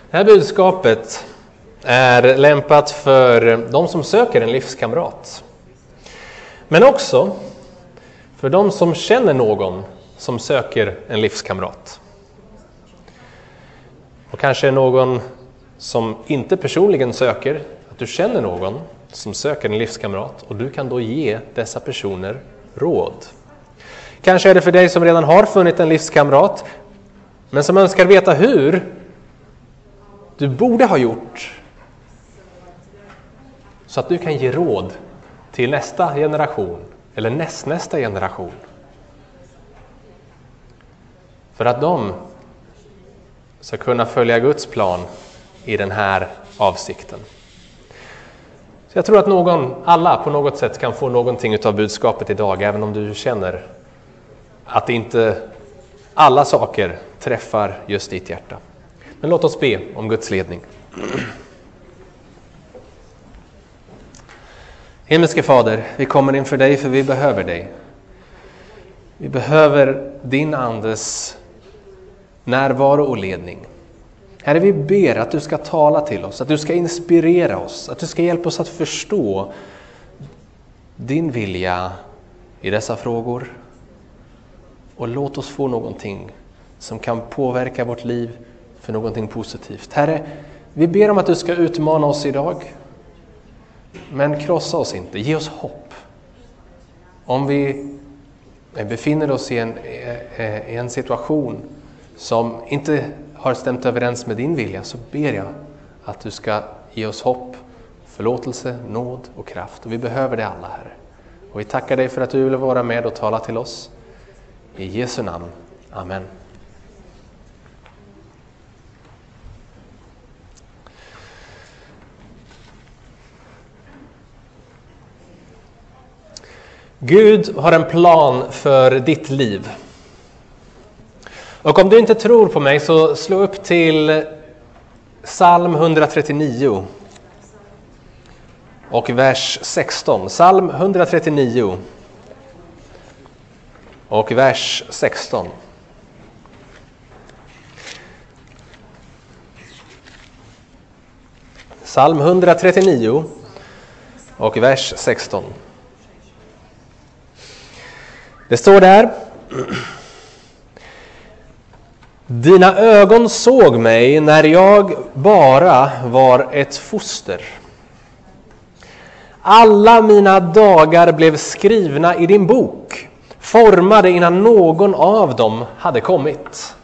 Det här budskapet är lämpat för de som söker en livskamrat. Men också för de som känner någon som söker en livskamrat. Och kanske någon som inte personligen söker, att du känner någon som söker en livskamrat och du kan då ge dessa personer råd. Kanske är det för dig som redan har funnit en livskamrat men som önskar veta hur du borde ha gjort så att du kan ge råd till nästa generation eller nästnästa generation. För att de ska kunna följa Guds plan i den här avsikten. Så jag tror att alla på något sätt kan få någonting av budskapet idag, även om du känner att inte alla saker träffar just ditt hjärta. Men låt oss be om Guds ledning. Himmelske Fader, vi kommer inför dig för vi behöver dig. Vi behöver din andes närvaro och ledning. Herre, vi ber att du ska tala till oss, att du ska inspirera oss, att du ska hjälpa oss att förstå din vilja i dessa frågor. Och låt oss få någonting som kan påverka vårt liv för någonting positivt. Herre, vi ber om att du ska utmana oss idag. Men krossa oss inte, ge oss hopp. Om vi befinner oss i en situation som inte har stämt överens med din vilja, så ber jag att du ska ge oss hopp, förlåtelse, nåd och kraft. Och vi behöver det alla, Herre. Och vi tackar dig för att du vill vara med och tala till oss. I Jesu namn. Amen. Gud har en plan för ditt liv. Och om du inte tror på mig så slå upp till Psalm 139 och vers 16. Psalm 139 och vers 16. Psalm 139 och vers 16. Det står där: Dina ögon såg mig när jag bara var ett foster. Alla mina dagar blev skrivna i din bok, formade innan någon av dem hade kommit.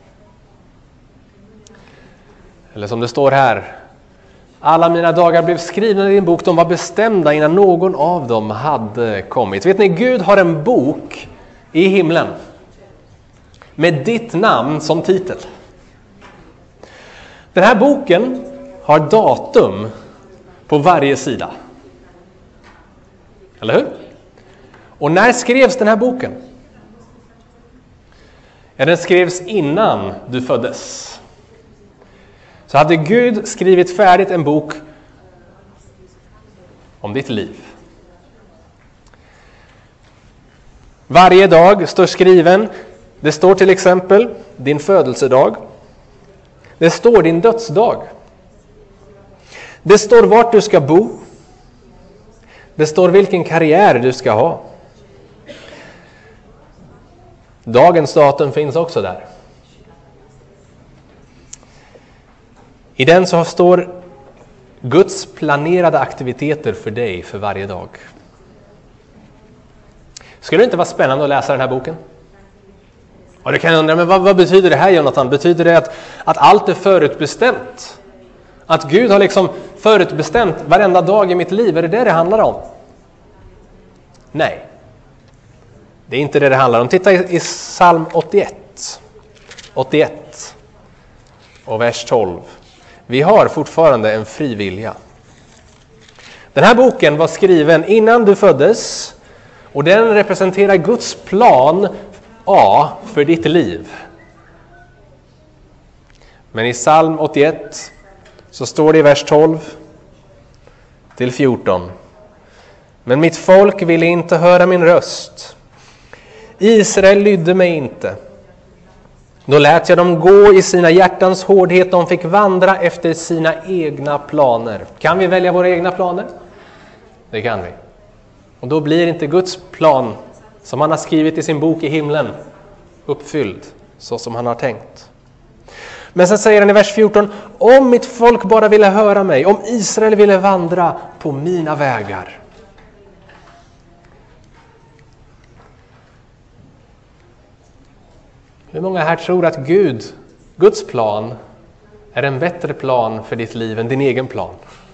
Eller som det står här: alla mina dagar blev skrivna i din bok, de var bestämda innan någon av dem hade kommit. Vet ni, Gud har en bok i himlen med ditt namn som titel. Den här boken har datum på varje sida. Eller hur? Och när skrevs den här boken? Ja, den skrevs innan du föddes. Så hade Gud skrivit färdigt en bok om ditt liv. Varje dag står skriven. Det står till exempel din födelsedag. Det står din dödsdag. Det står vart du ska bo. Det står vilken karriär du ska ha. Dagens datum finns också där. I den så står Guds planerade aktiviteter för dig för varje dag. Skulle det inte vara spännande att läsa den här boken? Och du kan undra, men vad betyder det här, Jonathan? Betyder det att allt är förutbestämt? Att Gud har liksom förutbestämt varenda dag i mitt liv? Är det det handlar om? Nej. Det är inte det handlar om. Titta i Psalm 81. 81 och vers 12. Vi har fortfarande en fri vilja. Den här boken var skriven innan du föddes och den representerar Guds plan A för ditt liv. Men i Psalm 81 så står det i vers 12 till 14. Men mitt folk ville inte höra min röst. Israel lydde mig inte. Då lät jag dem gå i sina hjärtans hårdhet. De fick vandra efter sina egna planer. Kan vi välja våra egna planer? Det kan vi. Och då blir inte Guds plan, som han har skrivit i sin bok i himlen, uppfylld så som han har tänkt. Men sen säger han i vers 14: om mitt folk bara ville höra mig, om Israel ville vandra på mina vägar. Hur många här tror att Guds plan är en bättre plan för ditt liv än din egen plan?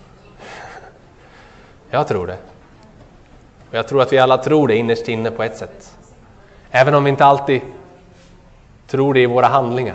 Jag tror det. Och jag tror att vi alla tror det innerst inne på ett sätt. Även om vi inte alltid tror det i våra handlingar.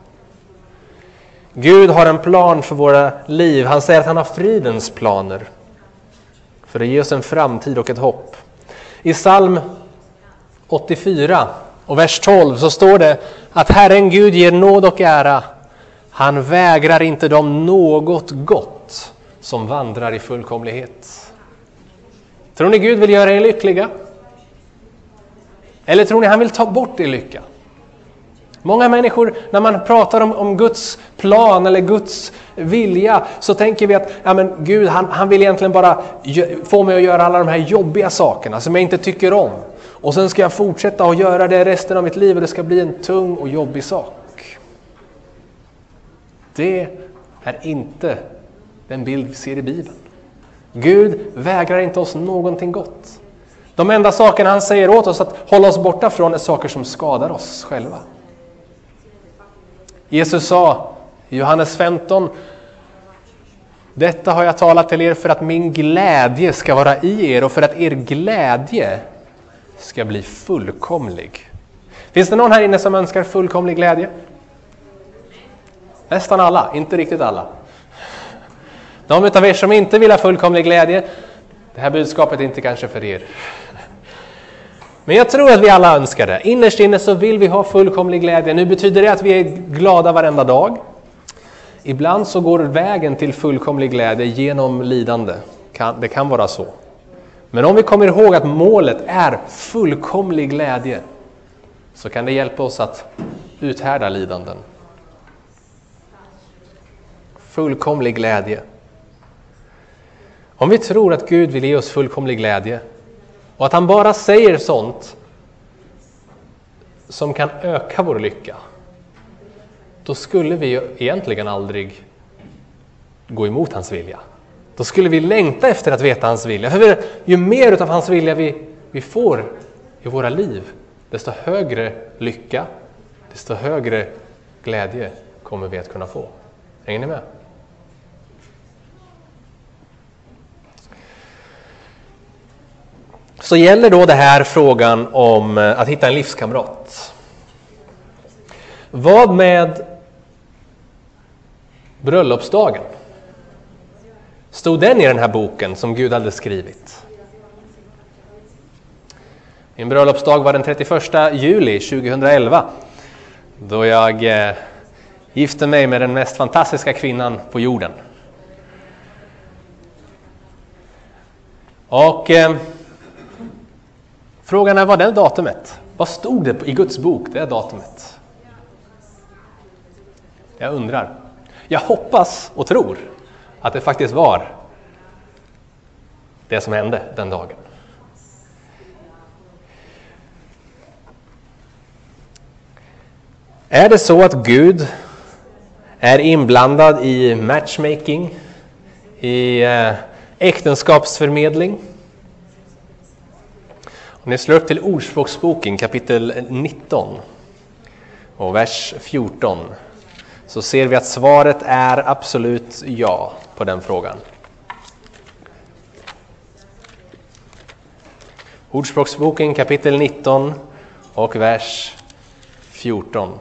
Gud har en plan för våra liv. Han säger att han har fridens planer för att ge oss en framtid och ett hopp. I psalm 84 och vers 12 så står det att Herren Gud ger nåd och ära. Han vägrar inte dem något gott som vandrar i fullkomlighet. Tror ni Gud vill göra er lyckliga? Eller tror ni han vill ta bort er lycka? Många människor, när man pratar om Guds plan eller Guds vilja, så tänker vi att ja, men Gud han vill egentligen bara få mig att göra alla de här jobbiga sakerna som jag inte tycker om. Och sen ska jag fortsätta att göra det resten av mitt liv och det ska bli en tung och jobbig sak. Det är inte den bild vi ser i Bibeln. Gud vägrar inte oss någonting gott. De enda sakerna han säger åt oss att hålla oss borta från är saker som skadar oss själva. Jesus sa i Johannes 15: detta har jag talat till er för att min glädje ska vara i er och för att er glädje ska bli fullkomlig. Finns det någon här inne som önskar fullkomlig glädje? Nästan alla, inte riktigt alla. De utav er som inte vill ha fullkomlig glädje, det här budskapet är inte kanske för er. Men jag tror att vi alla önskar det. Innerst inne så vill vi ha fullkomlig glädje. Nu betyder det att vi är glada varenda dag. Ibland så går vägen till fullkomlig glädje genom lidande. Det kan vara så. Men om vi kommer ihåg att målet är fullkomlig glädje, så kan det hjälpa oss att uthärda lidanden. Fullkomlig glädje. Om vi tror att Gud vill ge oss fullkomlig glädje och att han bara säger sånt som kan öka vår lycka, då skulle vi egentligen aldrig gå emot hans vilja. Då skulle vi längta efter att veta hans vilja. För ju mer av hans vilja vi får i våra liv, desto högre lycka, desto högre glädje kommer vi att kunna få. Hänger ni med? Så gäller då det här frågan om att hitta en livskamrat. Vad med bröllopsdagen? Stod den i den här boken som Gud hade skrivit? Min bröllopsdag var den 31 juli 2011. Då jag gifte mig med den mest fantastiska kvinnan på jorden. Och frågan är, vad det datumet? Vad stod det i Guds bok, det datumet? Jag undrar. Jag hoppas och tror att det faktiskt var det som hände den dagen. Är det så att Gud är inblandad i matchmaking, i äktenskapsförmedling? Om ni slår upp till Ordspråksboken kapitel 19 och vers 14, så ser vi att svaret är absolut ja på den frågan. Ordspråksboken kapitel 19 och vers 14.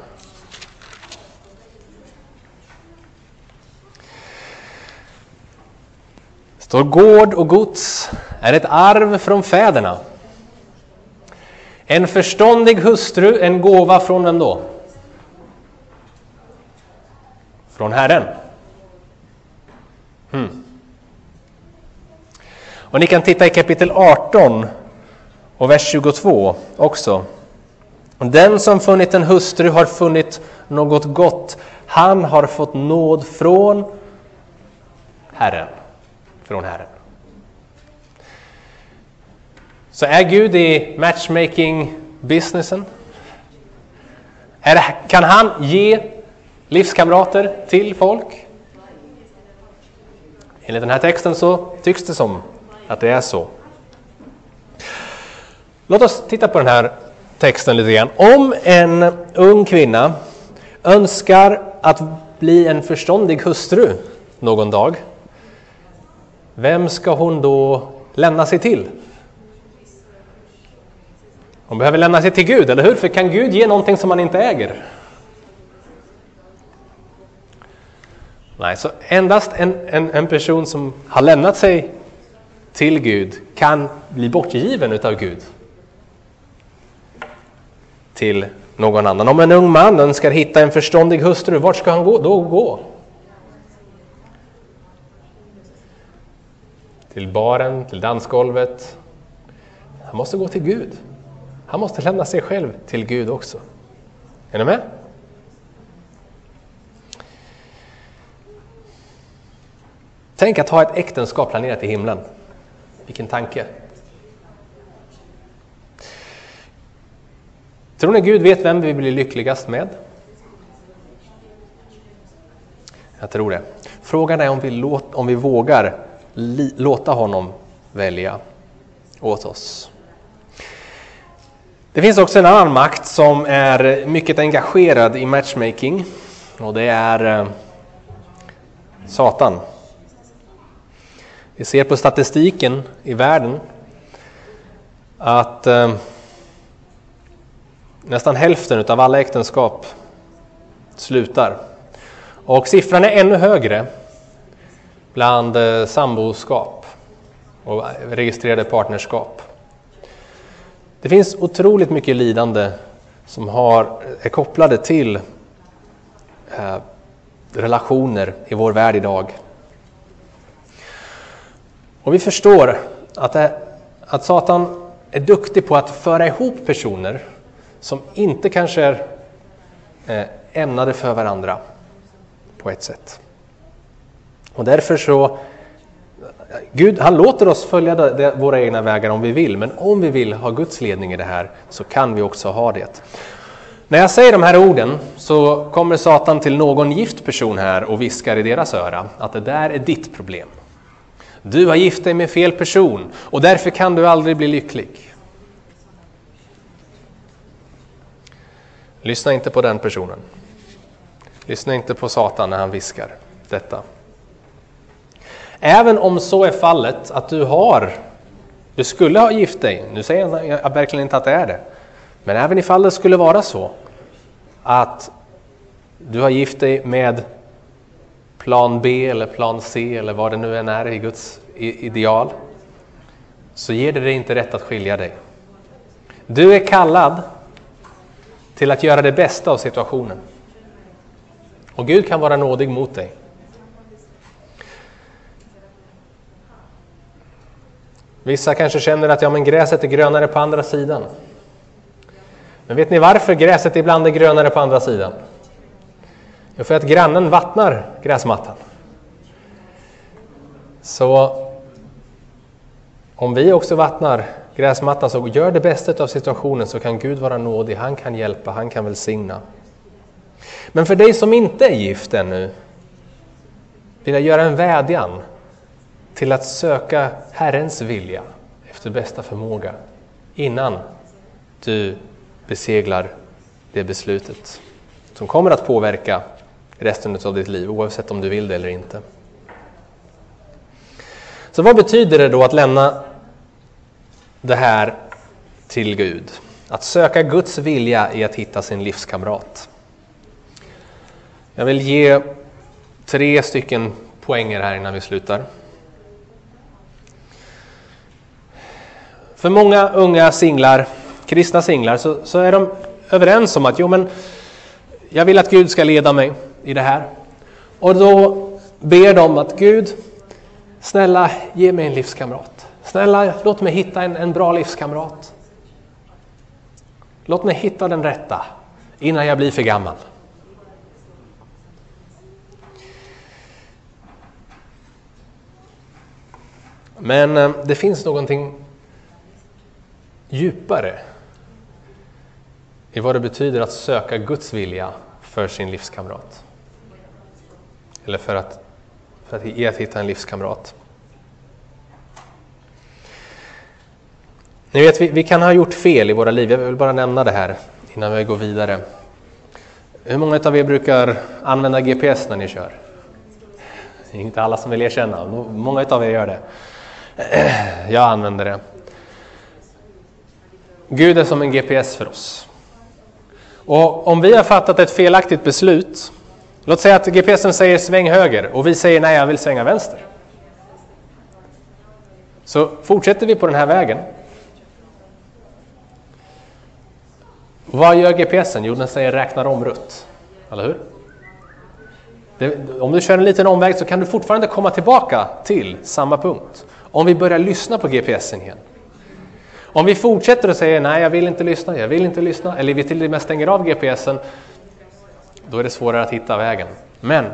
Står: gård och gods är ett arv från fäderna. En förståndig hustru, en gåva från vem då? Från Herren. Och ni kan titta i kapitel 18 och vers 22 också. Den som funnit en hustru har funnit något gott. Han har fått nåd från Herren. Från Herren. Så är Gud i matchmaking-businessen? Kan han ge livskamrater till folk? Enligt den här texten så tycks det som att det är så. Låt oss titta på den här texten lite grann. Om en ung kvinna önskar att bli en förståndig hustru någon dag, vem ska hon då lämna sig till? Hon behöver lämna sig till Gud, eller hur? För kan Gud ge någonting som man inte äger? Nej, så endast en person som har lämnat sig till Gud kan bli bortgiven utav Gud till någon annan. Om en ung man önskar hitta en förståndig hustru, vart ska han då gå? Till baren, till dansgolvet. Han måste gå till Gud. Han måste lämna sig själv till Gud också. Är ni med? Tänk att ha ett äktenskap planerat i himlen. Vilken tanke. Tror ni Gud vet vem vi blir lyckligast med? Jag tror det. Frågan är om vi vågar låta honom välja åt oss. Det finns också en annan makt som är mycket engagerad i matchmaking. Och det är Satan. Vi ser på statistiken i världen att nästan hälften av alla äktenskap slutar. Och siffran är ännu högre bland samboskap och registrerade partnerskap. Det finns otroligt mycket lidande som är kopplade till relationer i vår värld idag. Och vi förstår att Satan är duktig på att föra ihop personer som inte kanske är ämnade för varandra på ett sätt. Och därför så Gud, han låter oss följa våra egna vägar om vi vill, men om vi vill ha Guds ledning i det här så kan vi också ha det. När jag säger de här orden så kommer Satan till någon gift person här och viskar i deras öra att det där är ditt problem. Du har gift dig med fel person och därför kan du aldrig bli lycklig. Lyssna inte på den personen. Lyssna inte på Satan när han viskar detta. Även om så är fallet att du skulle ha gift dig, nu säger jag verkligen inte att det är det, men även ifall det skulle vara så att du har gift dig med plan B eller plan C eller vad det nu än är i Guds ideal, så ger det dig inte rätt att skilja dig. Du är kallad till att göra det bästa av situationen. Och Gud kan vara nådig mot dig. Vissa kanske känner att men gräset är grönare på andra sidan. Men vet ni varför gräset ibland är grönare på andra sidan? Jo, för att grannen vattnar gräsmattan. Så om vi också vattnar gräsmattan så gör det bästa av situationen, så kan Gud vara nådig. Han kan hjälpa, han kan välsigna. Men för dig som inte är gift ännu vill jag göra en vädjan till att söka Herrens vilja efter bästa förmåga innan du beseglar det beslutet som kommer att påverka resten av ditt liv, oavsett om du vill det eller inte. Så vad betyder det då att lämna det här till Gud? Att söka Guds vilja i att hitta sin livskamrat. Jag vill ge 3 stycken poänger här innan vi slutar. För många unga singlar, kristna singlar, så är de överens om att jag vill att Gud ska leda mig i det här. Och då ber de att Gud, snälla ge mig en livskamrat. Snälla låt mig hitta en bra livskamrat. Låt mig hitta den rätta innan jag blir för gammal. Men det finns någonting djupare i vad det betyder att söka Guds vilja för sin livskamrat. Eller för att hitta en livskamrat. Ni vet, vi kan ha gjort fel i våra liv. Jag vill bara nämna det här innan vi går vidare. Hur många av er brukar använda GPS när ni kör? Inte alla som vill erkänna. Många av er gör det. Jag använder det. Gud är som en GPS för oss. Och om vi har fattat ett felaktigt beslut, låt säga att GPSen säger sväng höger och vi säger nej, jag vill svänga vänster. Så fortsätter vi på den här vägen. Vad gör GPSen? Jo, den säger räknar om rutt. Eller hur? Om du kör en liten omväg så kan du fortfarande komma tillbaka till samma punkt. Om vi börjar lyssna på GPSen igen. Om vi fortsätter och säger nej, jag vill inte lyssna, eller vi till och med stänger av GPSen, då är det svårare att hitta vägen. Men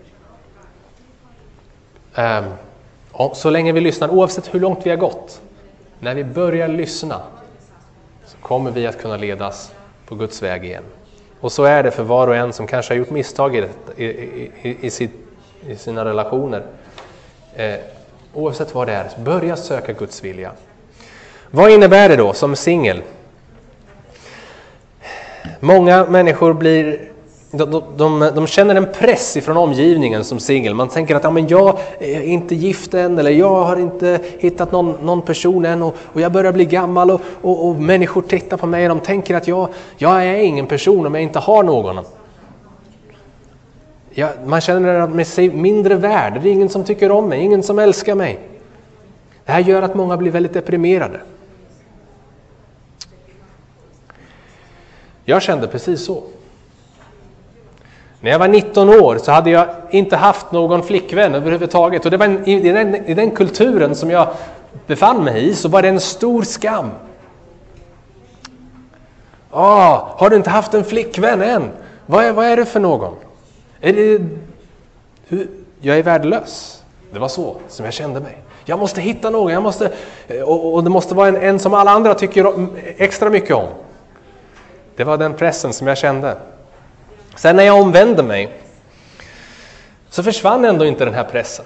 så länge vi lyssnar, oavsett hur långt vi har gått, när vi börjar lyssna så kommer vi att kunna ledas på Guds väg igen. Och så är det för var och en som kanske har gjort misstag i sina relationer. Oavsett vad det är, börja söka Guds vilja. Vad innebär det då som singel? Många människor de känner en press ifrån omgivningen som singel. Man tänker att men jag är inte gift än, eller jag har inte hittat någon person än, och jag börjar bli gammal och människor tittar på mig och de tänker att jag är ingen person om jag inte har någon. Man känner sig mindre värd. Det är ingen som tycker om mig, ingen som älskar mig. Det här gör att många blir väldigt deprimerade. Jag kände precis så. När jag var 19 år så hade jag inte haft någon flickvän överhuvudtaget. Och det var i den kulturen som jag befann mig i, så var det en stor skam. Har du inte haft en flickvän än? Vad är det för någon? Jag är värdelös. Det var så som jag kände mig. Jag måste hitta någon. Och det måste vara en som alla andra tycker extra mycket om. Det var den pressen som jag kände. Sen när jag omvände mig så försvann ändå inte den här pressen.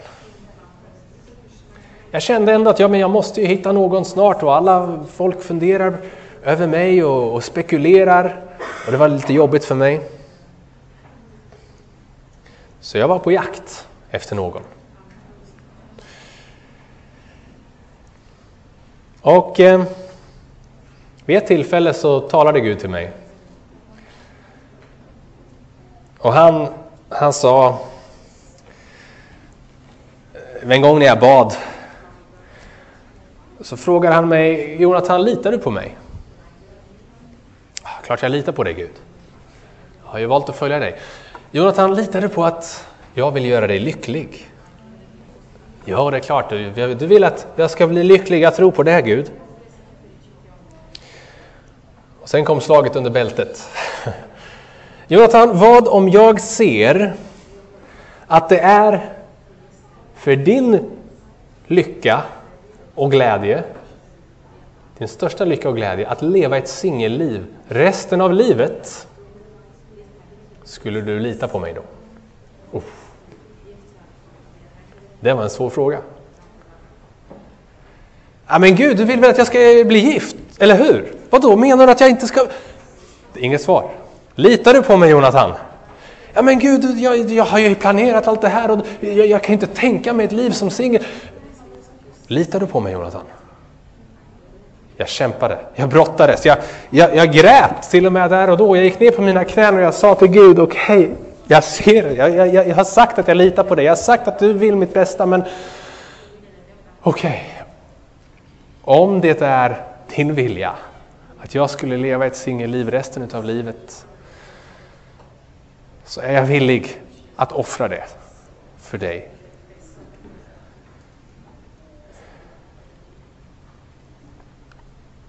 Jag kände ändå att jag måste ju hitta någon snart, och alla folk funderar över mig och spekulerar. Och det var lite jobbigt för mig. Så jag var på jakt efter någon. Och vid ett tillfälle så talade Gud till mig. Och han sa, en gång när jag bad, så frågade han mig: Jonathan, litar du på mig? Klart jag litar på dig, Gud. Jag har ju valt att följa dig. Jonathan, litar du på att jag vill göra dig lycklig? Ja, det är klart. Du vill att jag ska bli lycklig. Jag tror på det, Gud. Och sen kom slaget under bältet. Jonathan, vad om jag ser att det är för din lycka och glädje, din största lycka och glädje, att leva ett singelliv resten av livet? Skulle du lita på mig då? Det var en svår fråga. Ja, men Gud, du vill väl att jag ska bli gift, eller hur? Vad då? Menar du att jag inte ska... Det är inget svar. Litar du på mig, Jonathan? Ja, men Gud, jag har ju planerat allt det här och jag kan inte tänka mig ett liv som singel. Litar du på mig, Jonathan? Jag kämpade, jag brottades, jag grät till och med där och då. Jag gick ner på mina knän och jag sa till Gud: okej, jag ser det. Jag har sagt att jag litar på dig. Jag har sagt att du vill mitt bästa, men okej. Om det är din vilja att jag skulle leva ett singelliv resten av livet, så är jag villig att offra det för dig.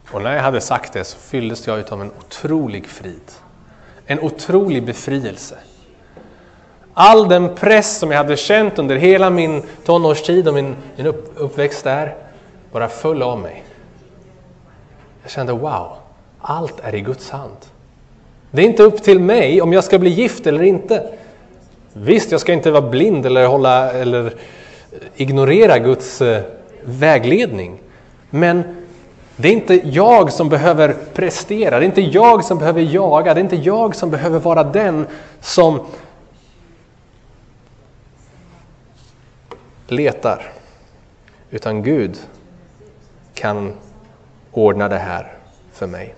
Och när jag hade sagt det så fylldes jag av en otrolig frid. En otrolig befrielse. All den press som jag hade känt under hela min tonårstid och min uppväxt där bara föll av mig. Jag kände wow, allt är i Guds hand. Det är inte upp till mig om jag ska bli gift eller inte. Visst, jag ska inte vara blind eller ignorera Guds vägledning. Men det är inte jag som behöver prestera. Det är inte jag som behöver jaga. Det är inte jag som behöver vara den som letar. Utan Gud kan ordna det här för mig.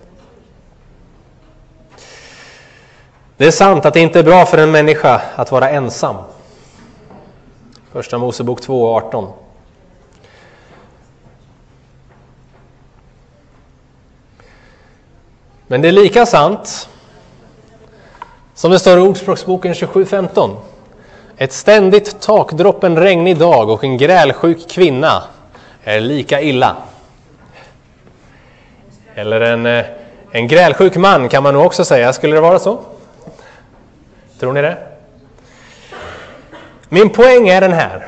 Det är sant att det inte är bra för en människa att vara ensam. Första Mosebok 2:18. Men det är lika sant som det står i Ordspråksboken 27:15. Ett ständigt takdroppen regnig dag och en grälsjuk kvinna är lika illa. Eller en grälsjuk man kan man nog också säga. Skulle det vara så? Tror ni det? Min poäng är den här.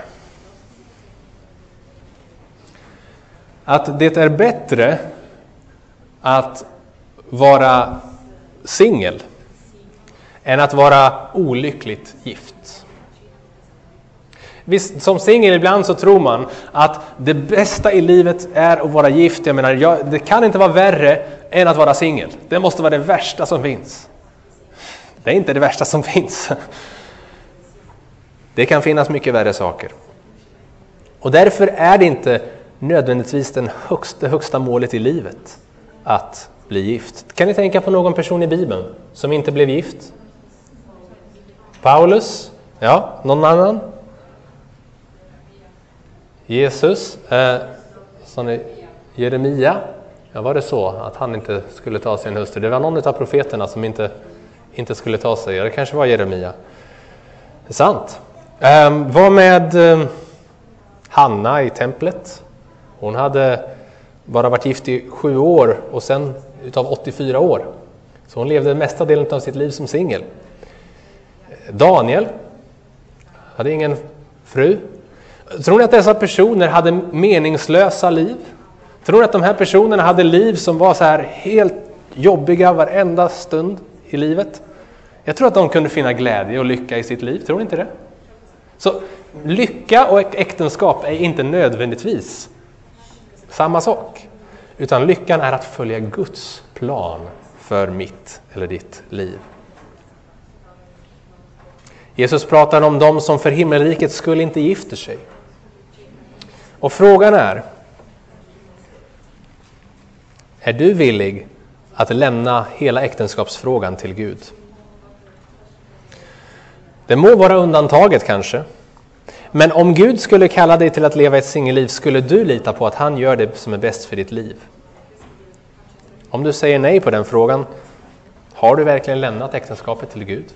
Att det är bättre att vara singel än att vara olyckligt gift. Visst, som singel ibland så tror man att det bästa i livet är att vara gift. Jag menar, det kan inte vara värre än att vara singel. Det måste vara det värsta som finns. Det är inte det värsta som finns. Det kan finnas mycket värre saker. Och därför är det inte nödvändigtvis det högsta målet i livet att bli gift. Kan ni tänka på någon person i Bibeln som inte blev gift? Paulus? Ja, någon annan? Jesus? Jeremia? Ja, var det så att han inte skulle ta sig en hustru? Det var någon av profeterna som inte skulle ta sig. Det kanske var Jeremia. Det är sant. Vad med Hanna i templet? Hon hade bara varit gift i 7 år och sen utav 84 år. Så hon levde mesta delen av sitt liv som singel. Daniel hade ingen fru. Tror ni att dessa personer hade meningslösa liv? Tror ni att de här personerna hade liv som var så här helt jobbiga varenda stund i livet? Jag tror att de kunde finna glädje och lycka i sitt liv. Tror ni inte det? Så lycka och äktenskap är inte nödvändigtvis samma sak. Utan lyckan är att följa Guds plan för mitt eller ditt liv. Jesus pratar om dem som för himmelriket skulle inte gifter sig. Och frågan är du villig att lämna hela äktenskapsfrågan till Gud? Det må vara undantaget kanske. Men om Gud skulle kalla dig till att leva ett singelliv, skulle du lita på att han gör det som är bäst för ditt liv? Om du säger nej på den frågan, har du verkligen lämnat äktenskapet till Gud?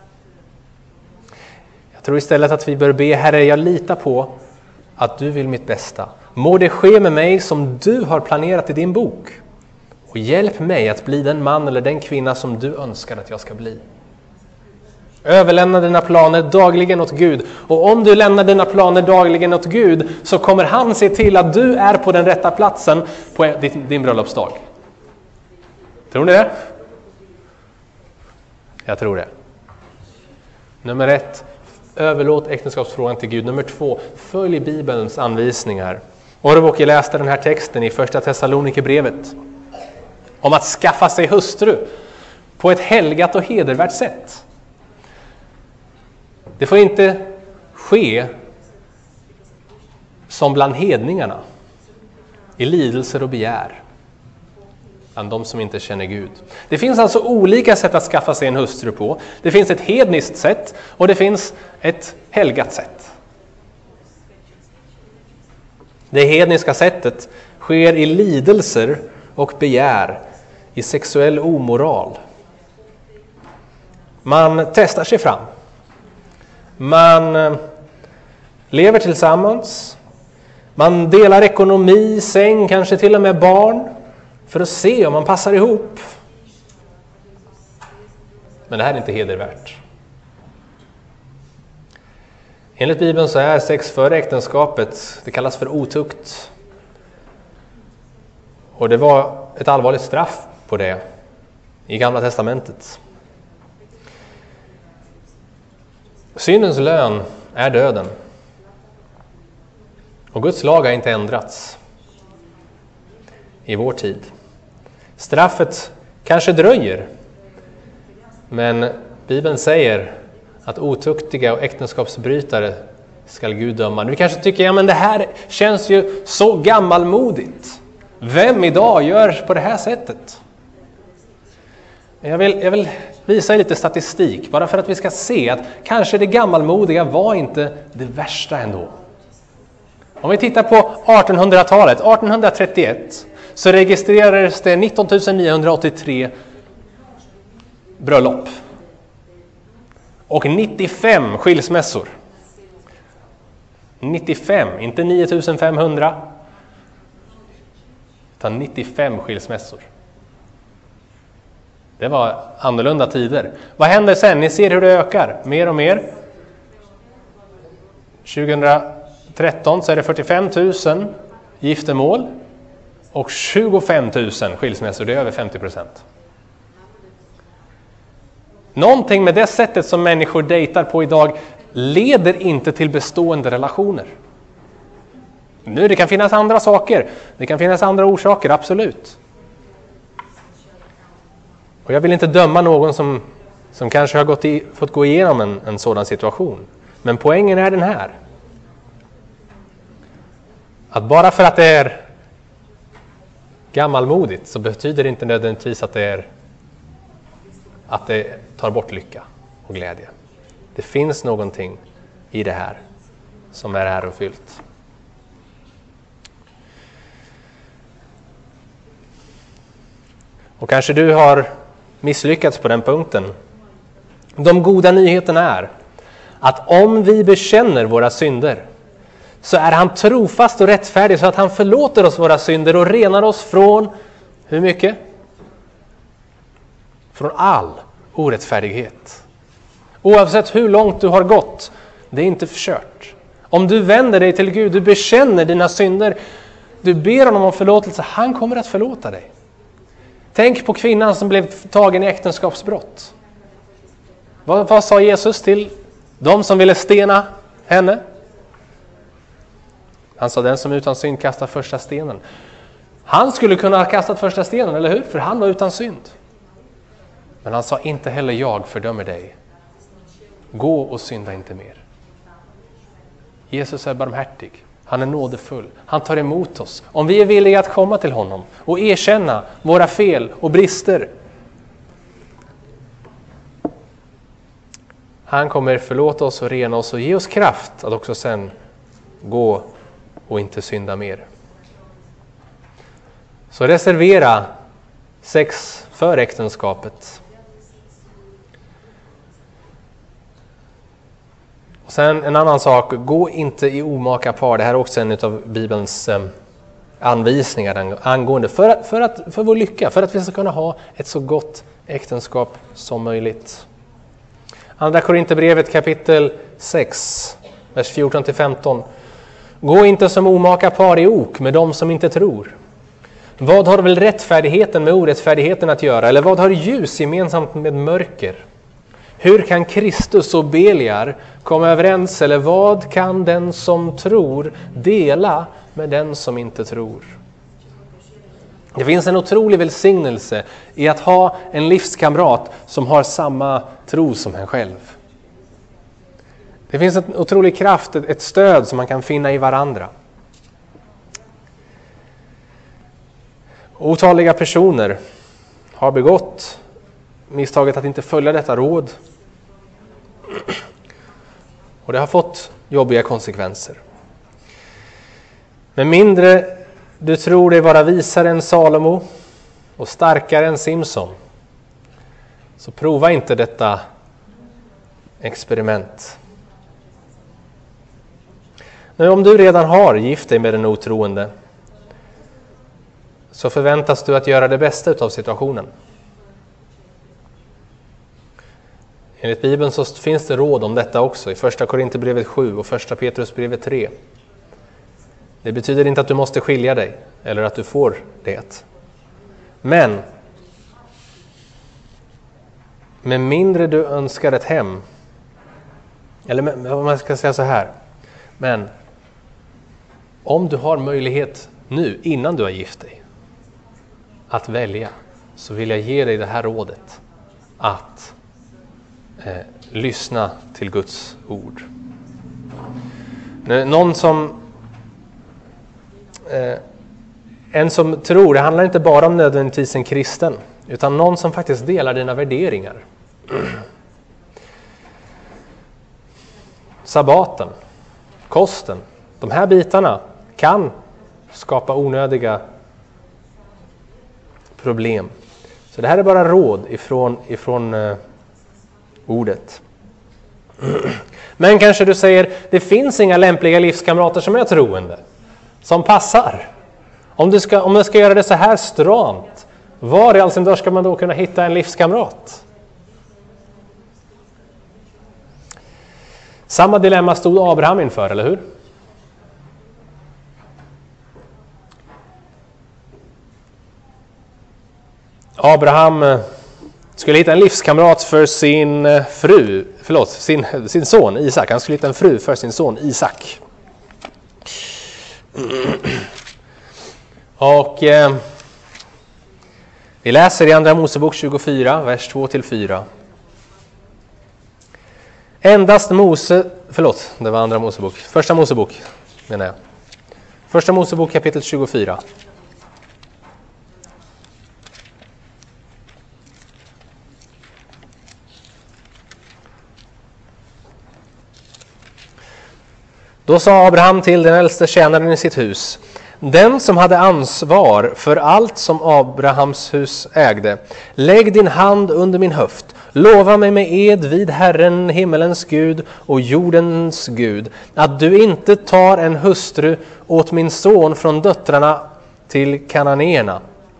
Jag tror istället att vi bör be, Herre, jag litar på att du vill mitt bästa. Må det ske med mig som du har planerat i din bok. Och hjälp mig att bli den man eller den kvinna som du önskar att jag ska bli. Överlämna dina planer dagligen åt Gud. Och om du lämnar dina planer dagligen åt Gud, så kommer han se till att du är på den rätta platsen på din bröllopsdag. Tror ni det? Jag tror det. Nummer 1. Överlåt äktenskapsfrågan till Gud. Nummer 2. Följ Bibelns anvisningar. Orvoki läste den här texten i första Thessalonikerbrevet om att skaffa sig hustru på ett helgat och hedervärt sätt. Det får inte ske som bland hedningarna, i lidelser och begär, bland de som inte känner Gud. Det finns alltså olika sätt att skaffa sig en hustru på. Det finns ett hedniskt sätt och det finns ett helgat sätt. Det hedniska sättet sker i lidelser och begär, i sexuell omoral. Man testar sig fram. Man lever tillsammans. Man delar ekonomi, säng, kanske till och med barn. för att se om man passar ihop. Men det här är inte hedervärt. Enligt Bibeln så är sex före äktenskapet, det kallas för otukt. Och det var ett allvarligt straff på det i Gamla testamentet. Syndens lön är döden. Och Guds lag har inte ändrats i vår tid. Straffet kanske dröjer, men Bibeln säger att otuktiga och äktenskapsbrytare ska Gud döma. Du kanske tycker, men det här känns ju så gammalmodigt. Vem idag gör på det här sättet? Jag vill visa lite statistik, bara för att vi ska se att kanske det gammalmodiga var inte det värsta ändå. Om vi tittar på 1800-talet, 1831, så registrerades det 19 983 bröllop. Och 95 skilsmässor. 95, inte 9500. Utan 95 skilsmässor. Det var annorlunda tider. Vad händer sen? Ni ser hur det ökar. Mer och mer. 2013 så är det 45 000 giftermål. Och 25 000 skilsmässor. Det är över 50%. Någonting med det sättet som människor dejtar på idag leder inte till bestående relationer. Nu, det kan finnas andra saker. Det kan finnas andra orsaker, absolut. Och jag vill inte döma någon som kanske har fått gå igenom en sådan situation. Men poängen är den här. Att bara för att det är gammalmodigt så betyder det inte nödvändigtvis att det tar bort lycka och glädje. Det finns någonting i det här som är ärofyllt. Och kanske du har misslyckats på den punkten. De goda nyheterna är att om vi bekänner våra synder så är han trofast och rättfärdig så att han förlåter oss våra synder och renar oss från, hur mycket? Från all orättfärdighet. Oavsett hur långt du har gått, det är inte förkört. Om du vänder dig till Gud, du bekänner dina synder, du ber honom om förlåtelse, han kommer att förlåta dig. Tänk på kvinnan som blev tagen i äktenskapsbrott. Vad sa Jesus till de som ville stena henne? Han sa, den som utan synd kastar första stenen. Han skulle kunna ha kastat första stenen, eller hur? För han var utan synd. Men han sa, inte heller jag fördömer dig. Gå och synda inte mer. Jesus är barmhärtig. Han är nådefull. Han tar emot oss. Om vi är villiga att komma till honom och erkänna våra fel och brister. Han kommer förlåta oss och rena oss och ge oss kraft att också sen gå och inte synda mer. Så reservera sex för äktenskapet. Och sen en annan sak, gå inte i omaka par. Det här är också en av Bibelns anvisningar angående för vår lycka, för att vi ska kunna ha ett så gott äktenskap som möjligt. Andra Korinthierbrevet kapitel 6, vers 14-15. Gå inte som omaka par i ok med dem som inte tror. Vad har väl rättfärdigheten med orättfärdigheten att göra? Eller vad har ljus gemensamt med mörker? Hur kan Kristus och Beliar komma överens? Eller vad kan den som tror dela med den som inte tror? Det finns en otrolig välsignelse i att ha en livskamrat som har samma tro som en själv. Det finns en otrolig kraft, ett stöd som man kan finna i varandra. Otaliga personer har begått misstaget att inte följa detta råd. Och det har fått jobbiga konsekvenser. Men mindre du tror dig vara visare än Salomo och starkare än Simson, så prova inte detta experiment. Men om du redan har gift dig med en otroende, så förväntas du att göra det bästa utav situationen. Enligt Bibeln så finns det råd om detta också i första Korinthierbrevet 7 och första Petrusbrevet 3. Det betyder inte att du måste skilja dig eller att du får det. Men med mindre du önskar ett hem, eller om man ska säga så här, men om du har möjlighet nu innan du har gift dig att välja, så vill jag ge dig det här rådet att lyssna till Guds ord. Någon som en som tror, det handlar inte bara om nödvändigtvis en kristen, utan någon som faktiskt delar dina värderingar. Sabbaten, kosten, de här bitarna kan skapa onödiga problem. Så det här är bara råd ifrån ordet. Men kanske du säger, det finns inga lämpliga livskamrater som är troende, som passar. Om man ska göra det så här stramt, var i all sin dag ska man då kunna hitta en livskamrat? Samma dilemma stod Abraham inför, eller hur? Abraham skulle hitta en livskamrat för sin son Isak. Han skulle hitta en fru för sin son Isak. Och vi läser i Andra Mosebok 24, vers 2-4. Det var Andra Mosebok. Första Mosebok menar jag. Första Mosebok kapitel 24. Då sa Abraham till den äldste tjänaren i sitt hus, den som hade ansvar för allt som Abrahams hus ägde, lägg din hand under min höft, lova mig med ed vid Herren, himmelens Gud och jordens Gud, att du inte tar en hustru åt min son från döttrarna till kananéerna,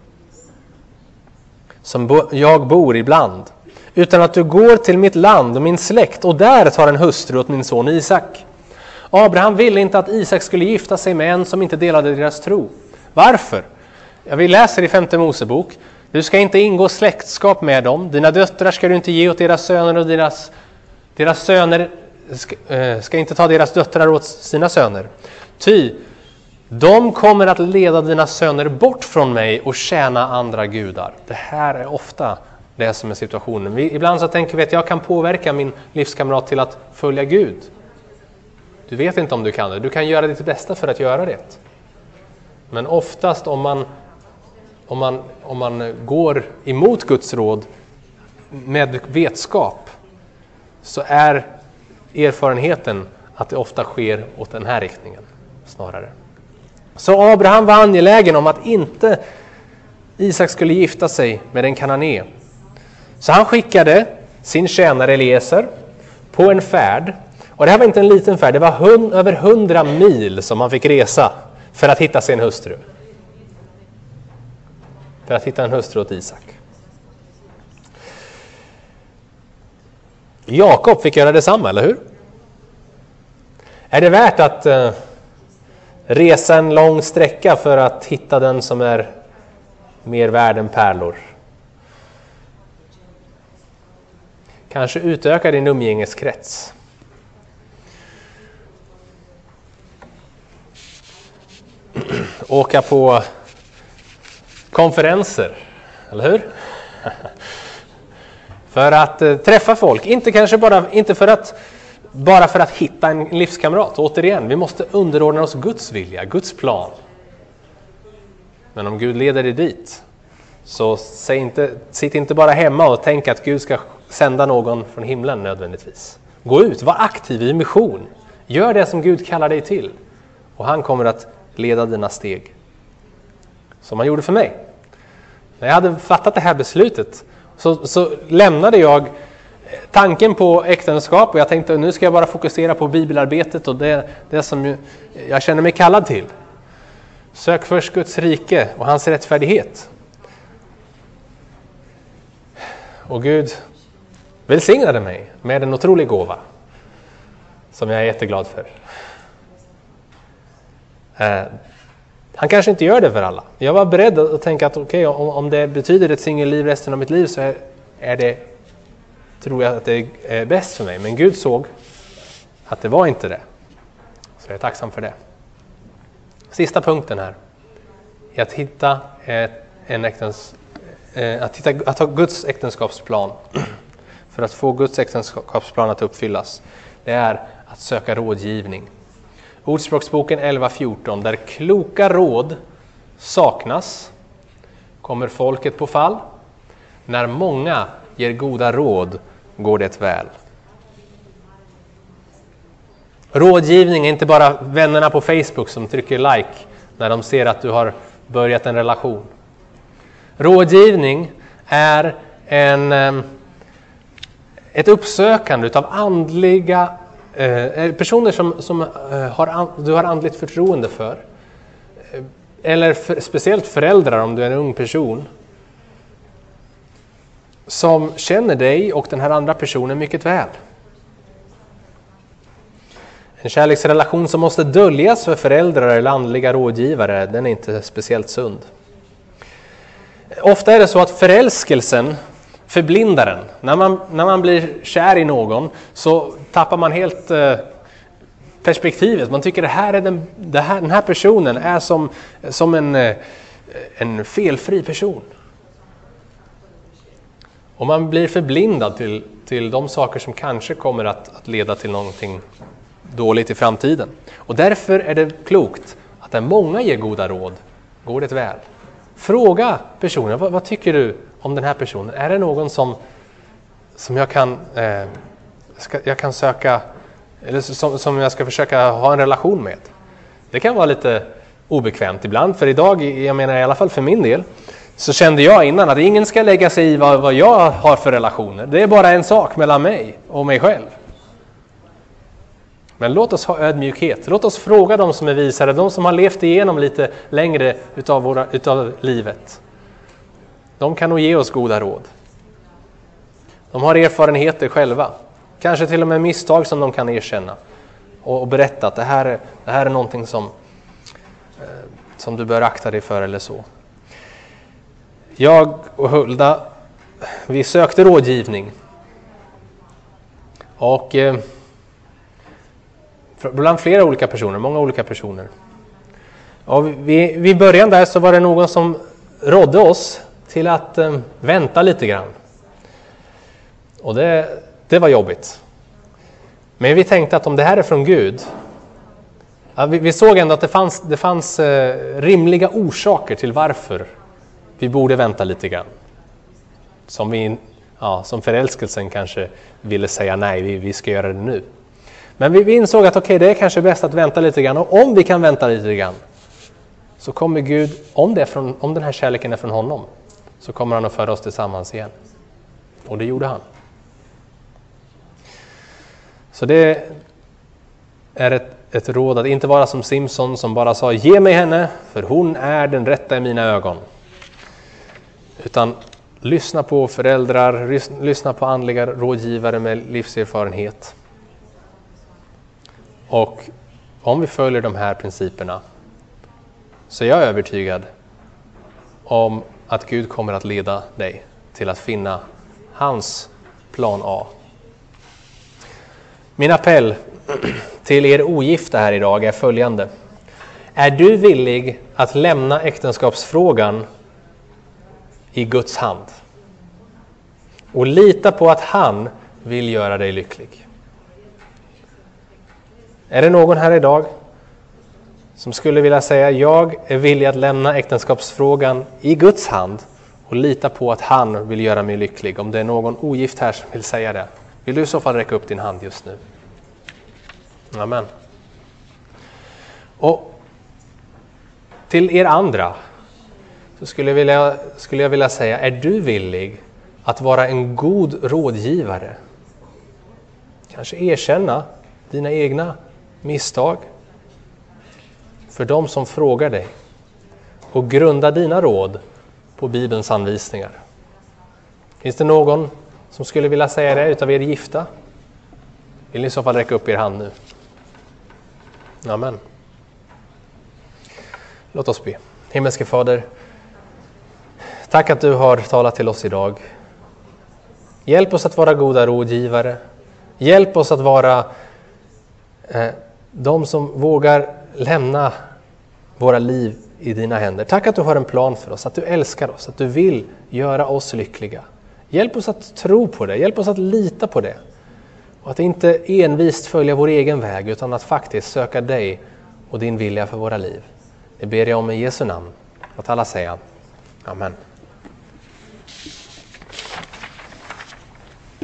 som jag bor ibland, utan att du går till mitt land och min släkt och där tar en hustru åt min son Isak. Abraham ville inte att Isak skulle gifta sig med en som inte delade deras tro. Varför? Vi läser i 5:e Mosebok. Du ska inte ingå släktskap med dem. Dina döttrar ska du inte ge åt deras söner, och deras söner ska inte ta deras döttrar åt sina söner. Ty de kommer att leda dina söner bort från mig och tjäna andra gudar. Det här är ofta det som är situationen. Ibland så tänker vi att jag kan påverka min livskamrat till att följa Gud. Du vet inte om du kan det. Du kan göra ditt bästa för att göra det. Men oftast om man går emot Guds råd med vetskap, så är erfarenheten att det ofta sker åt den här riktningen snarare. Så Abraham var angelägen om att inte Isak skulle gifta sig med en kanané. Så han skickade sin tjänare Eliezer på en färd. Och det här var inte en liten färd, det var över 100 mil som han fick resa för att hitta sin hustru. För att hitta en hustru åt Isak. Jakob fick göra detsamma, eller hur? Är det värt att resa en lång sträcka för att hitta den som är mer värd än pärlor? Kanske utöka din umgängeskrets. Åka på konferenser, eller hur? För att träffa folk, inte bara för att hitta en livskamrat. Återigen, vi måste underordna oss Guds vilja, Guds plan. Men om Gud leder dig dit, så sitt inte bara hemma och tänk att Gud ska sända någon från himlen nödvändigtvis. Gå ut, var aktiv i mission. Gör det som Gud kallar dig till. Och han kommer att leda dina steg. Som han gjorde för mig. När jag hade fattat det här beslutet så lämnade jag tanken på äktenskap, och jag tänkte nu ska jag bara fokusera på bibelarbetet och det som jag känner mig kallad till. Sök först Guds rike och hans rättfärdighet. Och Gud välsignade mig med en otrolig gåva som jag är jätteglad för. Han kanske inte gör det för alla. Jag var beredd att tänka att okej, om det betyder ett singelliv resten av mitt liv så tror jag att det är bäst för mig. Men Gud såg att det var inte det. Så jag är tacksam för det. Sista punkten här är att hitta att ha Guds äktenskapsplan. För att få Guds äktenskapsplan att uppfyllas. Det är att söka rådgivning. Ordspråksboken 11:14. Där kloka råd saknas kommer folket på fall. När många ger goda råd går det väl. Rådgivning är inte bara vännerna på Facebook som trycker like när de ser att du har börjat en relation. Rådgivning är ett uppsökande av andliga personer som du har andligt förtroende för. Eller speciellt föräldrar om du är en ung person. Som känner dig och den här andra personen mycket väl. En kärleksrelation som måste döljas för föräldrar eller andliga rådgivare, den är inte speciellt sund. Ofta är det så att förälskelsen förblindar en. När man blir kär i någon så tappar man helt perspektivet. Man tycker den här personen är som en felfri person. Och man blir förblindad till de saker som kanske kommer att leda till någonting dåligt i framtiden. Och därför är det klokt att när många ger goda råd går det väl. Fråga personen, vad tycker du om den här personen? Är det någon som jag kan söka, eller som jag ska försöka ha en relation med? Det kan vara lite obekvämt ibland, för idag, jag menar i alla fall för min del, så kände jag innan att ingen ska lägga sig i vad jag har för relationer. Det är bara en sak mellan mig och mig själv. Men låt oss ha ödmjukhet. Låt oss fråga de som är visare, de som har levt igenom lite längre utav livet. De kan nog ge oss goda råd. De har erfarenheter själva. Kanske till och med misstag som de kan erkänna. Och berätta att det här är någonting som du bör akta dig för eller så. Jag och Hulda, vi sökte rådgivning. Och bland flera olika personer, många olika personer. Och vid början där så var det någon som rådde oss till att vänta lite grann. Och det var jobbigt. Men vi tänkte att om det här är från Gud, vi såg ändå att det fanns rimliga orsaker till varför vi borde vänta lite grann. Som förälskelsen kanske ville säga nej, vi ska göra det nu. Men vi insåg att det är kanske bäst att vänta lite grann. Och om vi kan vänta lite grann så kommer Gud, om den här kärleken är från honom, så kommer han att föra oss tillsammans igen. Och det gjorde han. Så det är ett råd att inte vara som Simson som bara sa ge mig henne för hon är den rätta i mina ögon. Utan lyssna på föräldrar, lyssna på andliga rådgivare med livserfarenhet. Och om vi följer de här principerna så är jag övertygad om att Gud kommer att leda dig till att finna hans plan A. Min appell till er ogifta här idag är följande. Är du villig att lämna äktenskapsfrågan i Guds hand? Och lita på att han vill göra dig lycklig. Är det någon här idag som skulle vilja säga jag är villig att lämna äktenskapsfrågan i Guds hand och lita på att han vill göra mig lycklig? Om det är någon ogift här som vill säga det, vill du i så fall räcka upp din hand just nu? Amen. Och till er andra så skulle jag vilja säga, är du villig att vara en god rådgivare? Kanske erkänna dina egna misstag för de som frågar dig. och grunda dina råd på Bibelns anvisningar. Finns det någon som skulle vilja säga det utav er gifta? Vill ni i så fall räcka upp er hand nu? Amen. Låt oss be. Himmelske Fader, tack att du har talat till oss idag. Hjälp oss att vara goda rådgivare. Hjälp oss att vara de som vågar lämna våra liv i dina händer. Tack att du har en plan för oss, att du älskar oss, att du vill göra oss lyckliga. Hjälp oss att tro på det, hjälp oss att lita på det. Och att inte envist följa vår egen väg, utan att faktiskt söka dig och din vilja för våra liv. Det ber jag om i Jesu namn. Att alla säger amen.